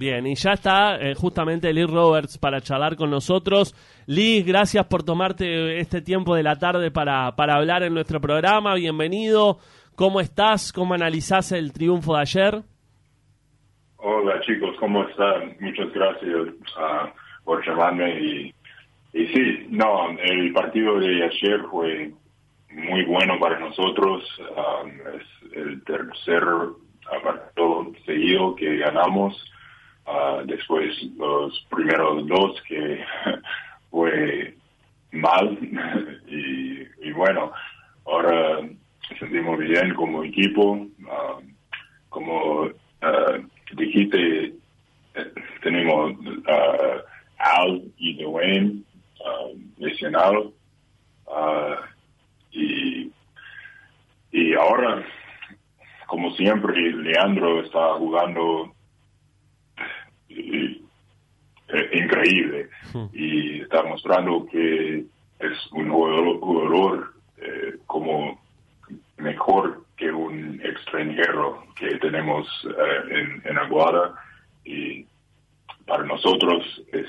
Bien, y ya está justamente Lee Roberts para charlar con nosotros. Lee, gracias por tomarte este tiempo de la tarde para hablar en nuestro programa. Bienvenido. ¿Cómo estás? ¿Cómo analizás el triunfo de ayer? Hola chicos, ¿cómo están? Muchas gracias por llamarme. Y sí, no, el partido de ayer fue muy bueno para nosotros. Es el tercer partido seguido que ganamos. Después los primeros dos que fue mal. y bueno, ahora sentimos bien como equipo. Como dijiste, tenemos Al y Dwayne lesionados. Y ahora, como siempre, Leandro está jugando increíble y está mostrando que es un jugador como mejor que un extranjero que tenemos en Aguada, y para nosotros es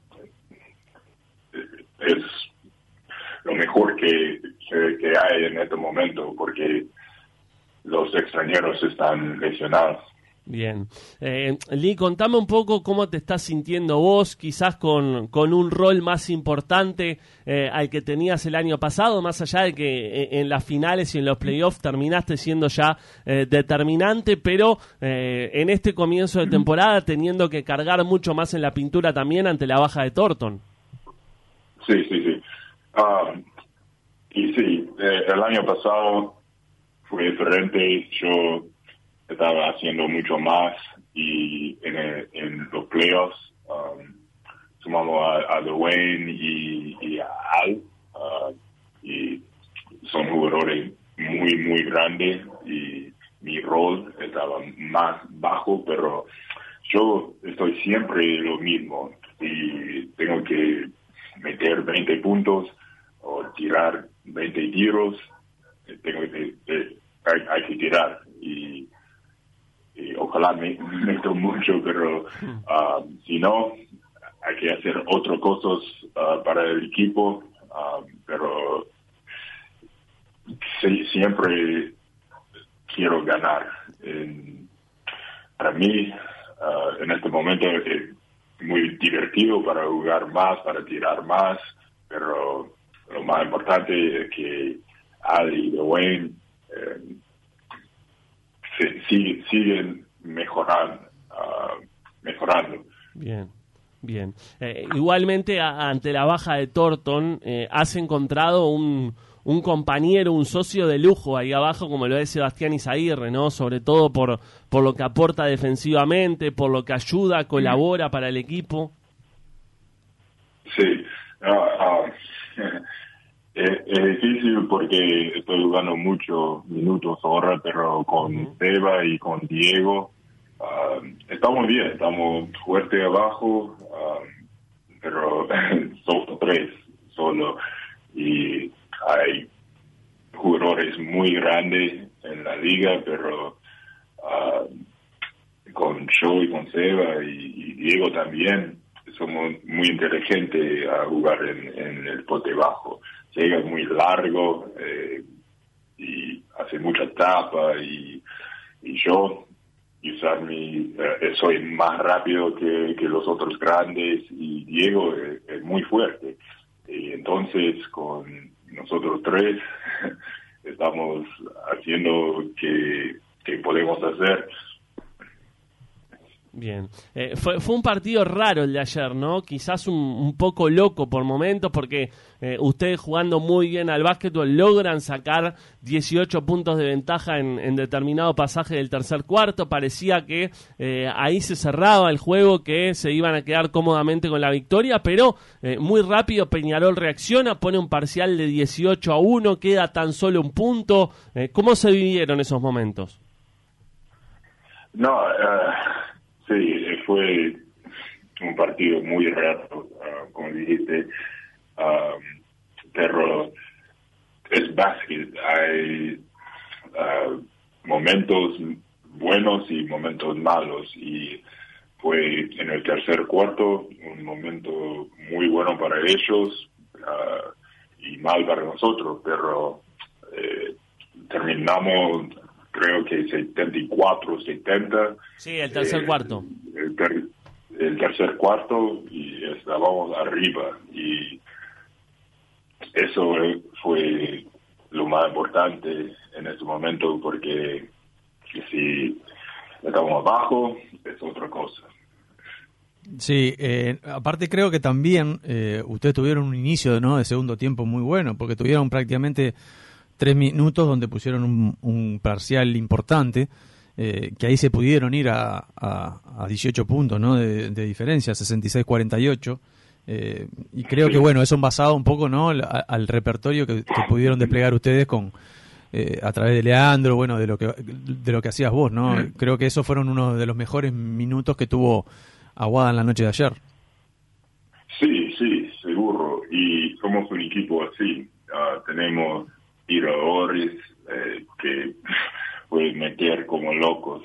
lo mejor que hay en este momento, porque los extranjeros están lesionados. Bien. Lee, contame un poco cómo te estás sintiendo vos, quizás con un rol más importante al que tenías el año pasado, más allá de que en las finales y en los playoffs terminaste siendo ya determinante, pero en este comienzo de temporada teniendo que cargar mucho más en la pintura también ante la baja de Thornton. Sí. Y sí, el año pasado fue diferente. Yo estaba haciendo mucho más, y en los playoffs sumamos a Dwayne y a Al, y son jugadores muy grandes, y mi rol estaba más bajo, pero yo estoy siempre lo mismo, y tengo que meter 20 puntos o tirar 20 tiros. Hay que tirar, y ojalá me meto mucho, pero si no, hay que hacer otras cosas para el equipo, pero siempre quiero ganar. Para mí, en este momento es muy divertido para jugar más, para tirar más, pero lo más importante es que Ali y Dwayne siguen mejorando. Bien. Igualmente, ante la baja de Thornton, has encontrado un compañero, un socio de lujo ahí abajo, como lo es Sebastián Izaguirre, ¿no? Sobre todo por lo que aporta defensivamente, por lo que ayuda, colabora para el equipo. Sí. Es difícil porque estoy jugando muchos minutos ahora, pero con Seba y con Diego estamos bien, estamos fuerte abajo, pero somos tres solo, y hay jugadores muy grandes en la liga, pero con yo y con Seba y Diego también somos muy inteligentes a jugar en el pote bajo. Llega muy largo y hace mucha tapa, y yo soy más rápido que los otros grandes, y Diego es muy fuerte, y entonces con nosotros tres estamos haciendo que podemos hacer. Bien, fue un partido raro el de ayer, ¿no? Quizás un poco loco por momentos, porque ustedes jugando muy bien al básquetbol logran sacar 18 puntos de ventaja en determinado pasaje del tercer cuarto. Parecía que ahí se cerraba el juego, que se iban a quedar cómodamente con la victoria, pero muy rápido Peñarol reacciona, pone un parcial de 18-1, queda tan solo un punto. ¿Cómo se vivieron esos momentos? No, sí, fue un partido muy raro, como dijiste, pero es básquet. Hay momentos buenos y momentos malos, y fue en el tercer cuarto, un momento muy bueno para ellos y mal para nosotros, pero terminamos creo que 74-70. Sí, el tercer cuarto. El tercer cuarto y estábamos arriba y eso fue lo más importante en este momento, porque si estamos abajo es otra cosa. Sí, aparte creo que también ustedes tuvieron un inicio, ¿no?, de segundo tiempo muy bueno, porque tuvieron prácticamente 3 minutos donde pusieron un parcial importante, que ahí se pudieron ir a 18 puntos, ¿no?, de diferencia, 66-48. Y creo que bueno, eso basado un poco, ¿no?, al repertorio que pudieron desplegar ustedes con a través de Leandro, bueno, de lo que hacías vos, ¿no? Creo que esos fueron uno de los mejores minutos que tuvo Aguada en la noche de ayer. Sí, seguro, y somos un equipo así. Tenemos tiradores que pueden meter como locos,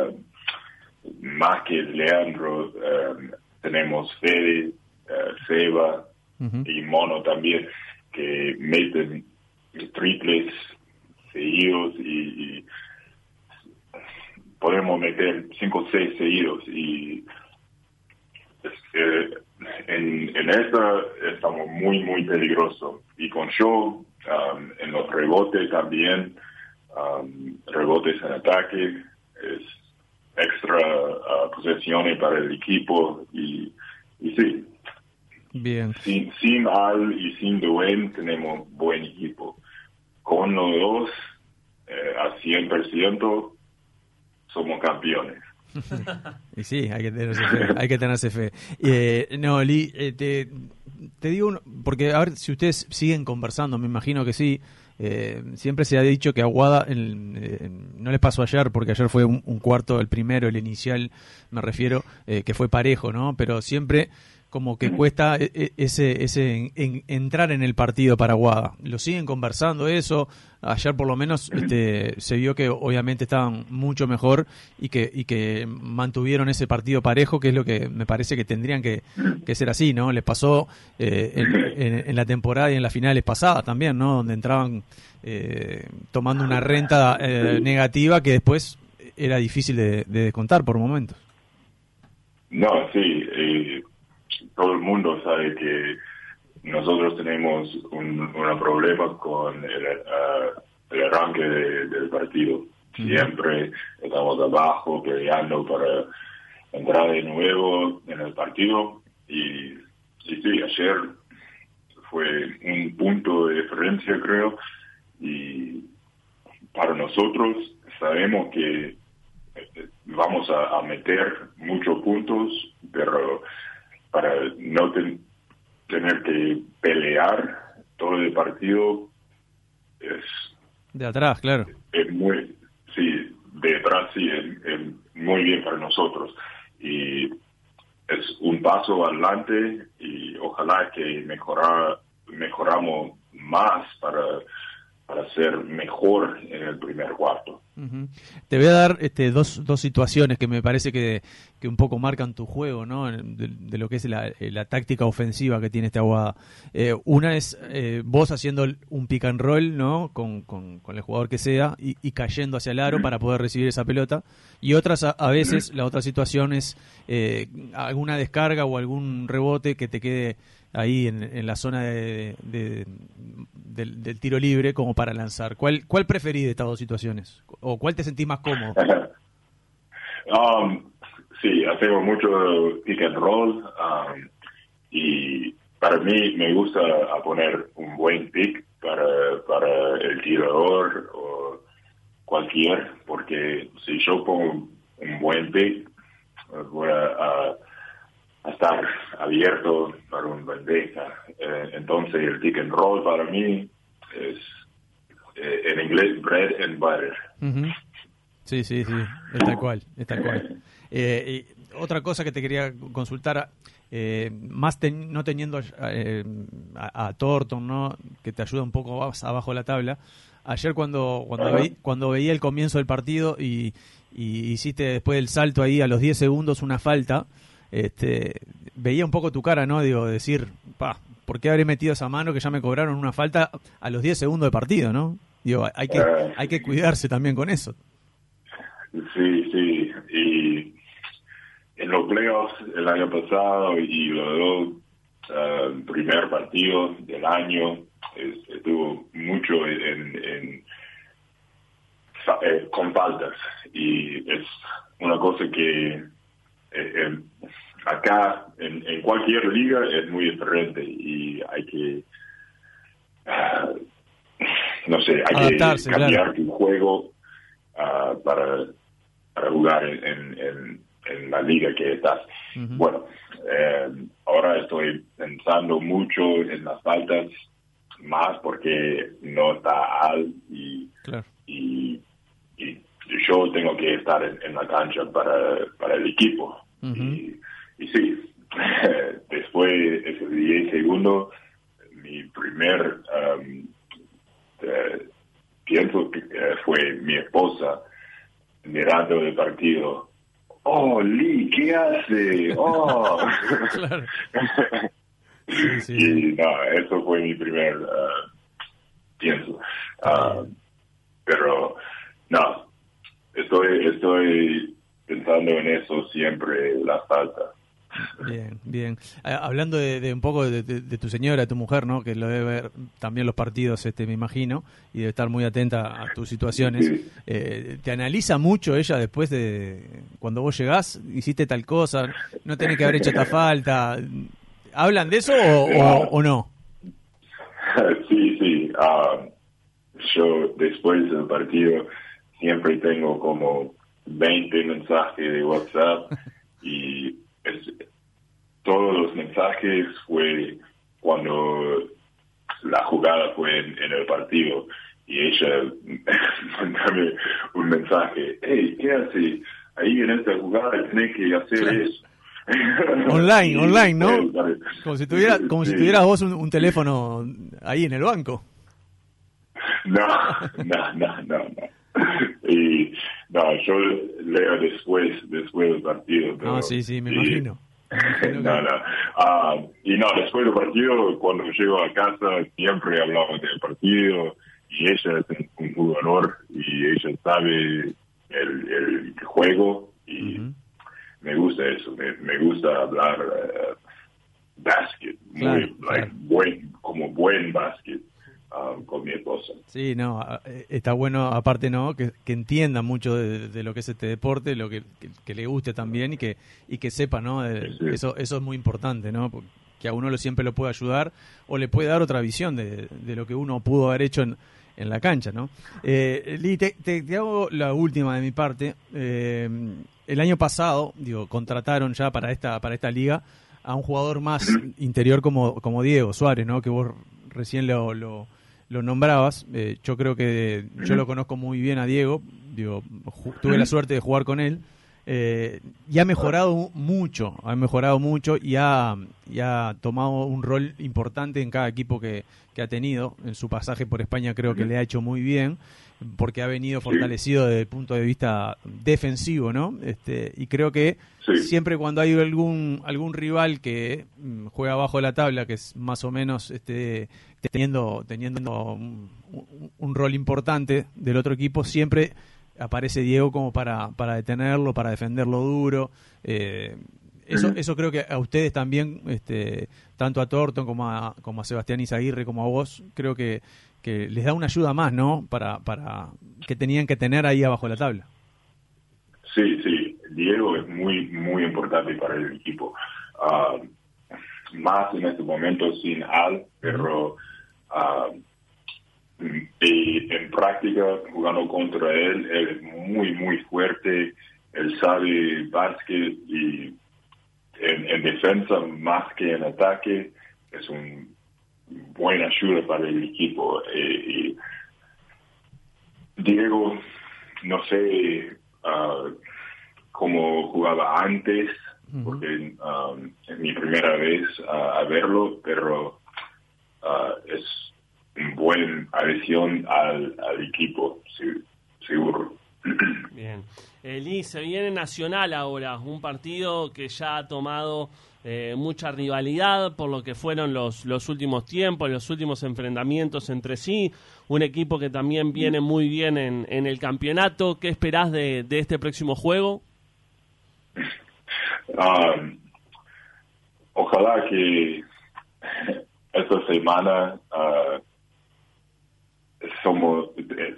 más que Leandro. Tenemos Fede, Seba y Mono también, que meten triples seguidos y podemos meter 5 o 6 seguidos y en esta estamos muy peligrosos, y con Show en los rebotes también, rebotes en ataque, es extra posesiones para el equipo y sí. Bien. Sin Al y sin Dwayne tenemos buen equipo. Con los dos, a 100%, somos campeones. Y sí, hay que tenerse fe. No, Lee, te digo, porque a ver si ustedes siguen conversando, me imagino que sí. Siempre se ha dicho que Aguada, no les pasó ayer, porque ayer fue un cuarto, el primero, el inicial, me refiero, que fue parejo, ¿no? Pero siempre como que cuesta entrar en el partido para Aguada. ¿Lo siguen conversando eso? Ayer por lo menos se vio que obviamente estaban mucho mejor y que mantuvieron ese partido parejo, que es lo que me parece que tendrían que ser así, ¿no? Les pasó en la temporada y en las finales pasadas también, ¿no? Donde entraban tomando una renta negativa que después era difícil de descontar por momentos. No, sí, todo el mundo sabe que nosotros tenemos un problema con el arranque del partido. Siempre estamos abajo peleando para entrar de nuevo en el partido y sí, ayer fue un punto de diferencia, creo, y para nosotros sabemos que vamos a meter muchos puntos, pero para no tener que pelear todo el partido es de atrás, claro. Es muy, sí, de atrás sí, es muy bien para nosotros y es un paso adelante y ojalá que mejoramos más para ser mejor en el primer cuarto. Uh-huh. Te voy a dar dos situaciones que me parece que un poco marcan tu juego, ¿no? De lo que es la táctica ofensiva que tiene esta Aguada. Una es vos haciendo un pick and roll, ¿no? Con el jugador que sea y cayendo hacia el aro para poder recibir esa pelota. Y otras a veces, la otra situación es alguna descarga o algún rebote que te quede ahí en la zona del tiro libre como para lanzar. ¿Cuál preferís de estas dos situaciones? ¿O cuál te sentís más cómodo? Sí, hacemos mucho pick and roll y para mí me gusta poner un buen pick para el tirador o cualquier, porque si yo pongo un buen pick voy a estar abierto para un bandeja. Entonces el pick and roll para mí es en inglés bread and butter. Uh-huh. Sí, es tal cual. Y otra cosa que te quería consultar, más no teniendo a Thornton, ¿no?, que te ayuda un poco más abajo de la tabla. Ayer cuando veía el comienzo del partido y y hiciste después del salto ahí a los 10 segundos una falta, veía un poco tu cara, ¿no? Digo, decir, ¿por qué habré metido esa mano que ya me cobraron una falta a los 10 segundos de partido, ¿no? Digo, hay que cuidarse también con eso. Sí, y en los playoffs el año pasado y los dos primer partido del año estuvo mucho con faltas, y es una cosa que acá en cualquier liga es muy diferente, y hay que adaptarse, hay que cambiar claro. tu juego para jugar en la liga que estás. Uh-huh. Bueno, ahora estoy pensando mucho en las faltas, más porque no está Al, claro. y yo tengo que estar en la cancha para el equipo. Uh-huh. Y sí, después de esos 10 segundos, mi primer pienso que fue mi esposa mirando el partido. ¡Oh, Lee, qué hace! ¡Oh! Claro. Sí. Y no, eso fue mi primer pienso. Pero no, estoy pensando en eso siempre, la falta. Bien. Hablando de un poco de tu señora, de tu mujer, ¿no? Que lo debe ver también los partidos, me imagino, y debe estar muy atenta a tus situaciones. Sí. ¿Te analiza mucho ella después de cuando vos llegás, hiciste tal cosa, no tenés que haber hecho esta falta? ¿Hablan de eso o no? Sí. Yo después del partido siempre tengo como 20 mensajes de WhatsApp y todos los mensajes fue cuando la jugada fue en el partido, y ella mandame un mensaje: hey, ¿qué haces? Ahí en esta jugada tenés que hacer claro. eso. Online, ¿no? Como si tuvieras Sí. si tuvieras vos un teléfono ahí en el banco. No. Y no, yo leo después del partido. Pero, Sí, me imagino. Y no, después del partido, cuando llego a casa, siempre hablamos del partido, y ella es un jugador, y ella sabe el juego, y uh-huh. me gusta eso, me gusta hablar básquet, claro. como buen básquet. Con mi esposa. Sí, no, está bueno, aparte, ¿no? Que entienda mucho de lo que es este deporte, lo que le guste también, y que sepa, ¿no? Sí. Eso es muy importante, ¿no? Que a uno siempre lo puede ayudar o le puede dar otra visión de lo que uno pudo haber hecho en la cancha, ¿no? Lee, te hago la última de mi parte. El año pasado, contrataron ya para esta liga a un jugador más interior como Diego Suárez, ¿no? Que vos recién lo nombrabas. Yo creo que yo lo conozco muy bien a Diego. Tuve la suerte de jugar con él. Y ha mejorado mucho y ha tomado un rol importante en cada equipo que ha tenido. En su pasaje por España creo que le ha hecho muy bien, porque ha venido fortalecido desde el punto de vista defensivo, ¿no? Y creo que siempre cuando hay algún rival que juega abajo de la tabla, que es más o menos teniendo un rol importante del otro equipo, siempre aparece Diego como para detenerlo, para defenderlo duro. Eso creo que a ustedes también, tanto a Thornton como a Sebastián Izaguirre, como a vos, creo que les da una ayuda más, ¿no? Para que tenían que tener ahí abajo de la tabla. Sí, Diego es muy, muy importante para el equipo. Más en este momento sin Al, pero y en práctica, jugando contra él es muy, muy fuerte. Él sabe básquet, y en defensa más que en ataque es un buena ayuda para el equipo. Y Diego, no sé cómo jugaba antes, porque es mi primera vez a verlo, pero es una buena adición al equipo, seguro. Bien. Lee, se viene Nacional ahora, un partido que ya ha tomado mucha rivalidad por lo que fueron los últimos tiempos, los últimos enfrentamientos entre sí, un equipo que también viene muy bien en el campeonato. ¿Qué esperás de este próximo juego? Ojalá que esta semana somos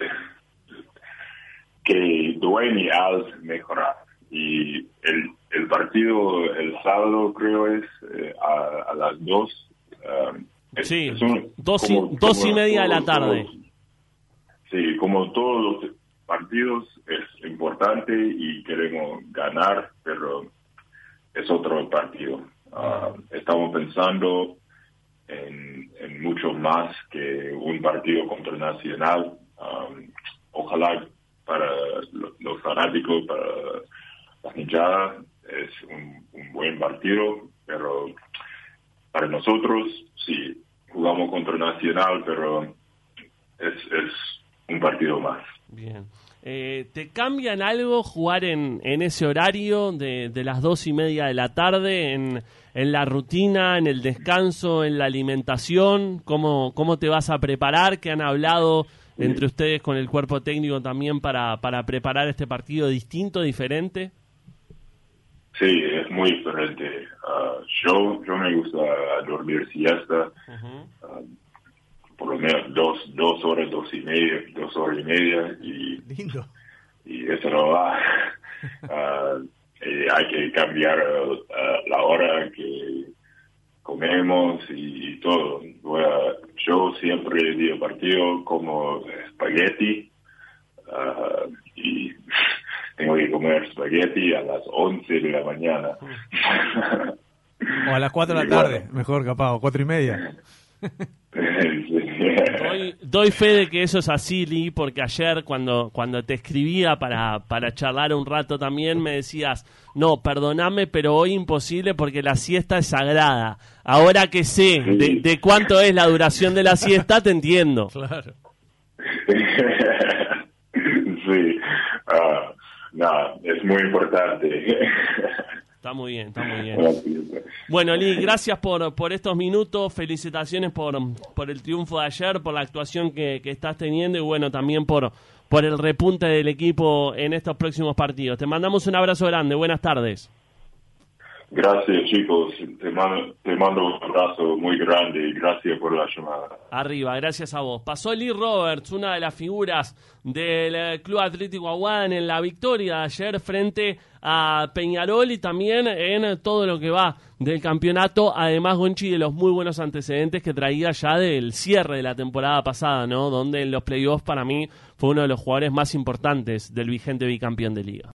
que Dwayne y Al mejorar, y el partido el sábado creo es a las 2. Sí, 2:30 de la tarde. Sí, como todos los partidos es importante y queremos ganar, pero es otro partido. Estamos pensando en mucho más que un partido contra Nacional. Ojalá para los fanáticos, para la hinchada, es un buen partido, pero para nosotros sí, jugamos contra Nacional, pero es un partido más. Bien. ¿Te cambian algo jugar en ese horario de las 2:30 de la tarde, en la rutina, en el descanso, en la alimentación? ¿Cómo te vas a preparar? ¿Qué han hablado entre ustedes con el cuerpo técnico también para preparar este partido distinto, diferente? Sí, es muy diferente. Yo me gusta dormir siesta. Por lo menos 2 horas, 2 horas y media, Lindo. Y eso no va. Hay que cambiar la hora que comemos y todo. Yo siempre digo partido como espagueti, y tengo que comer espagueti a las 11 de la mañana. O a las 4 de la tarde, mejor capaz, o 4:30. Doy fe de que eso es así, Lee, porque ayer cuando te escribía para charlar un rato también me decías, no, perdóname, pero hoy imposible porque la siesta es sagrada. Ahora que sé de cuánto es la duración de la siesta, te entiendo. Claro. Sí, nada, es muy importante. Está muy bien, está muy bien. Bueno, Lee, gracias por estos minutos, felicitaciones por el triunfo de ayer, por la actuación que estás teniendo y bueno, también por el repunte del equipo en estos próximos partidos. Te mandamos un abrazo grande, buenas tardes. Gracias, chicos, te mando un abrazo muy grande y gracias por la llamada. Arriba, gracias a vos. Pasó Lee Roberts, una de las figuras del Club Atlético Aguada en la victoria de ayer frente a Peñarol y también en todo lo que va del campeonato, además Gonchi de los muy buenos antecedentes que traía ya del cierre de la temporada pasada, ¿no? Donde en los playoffs para mí fue uno de los jugadores más importantes del vigente bicampeón de liga.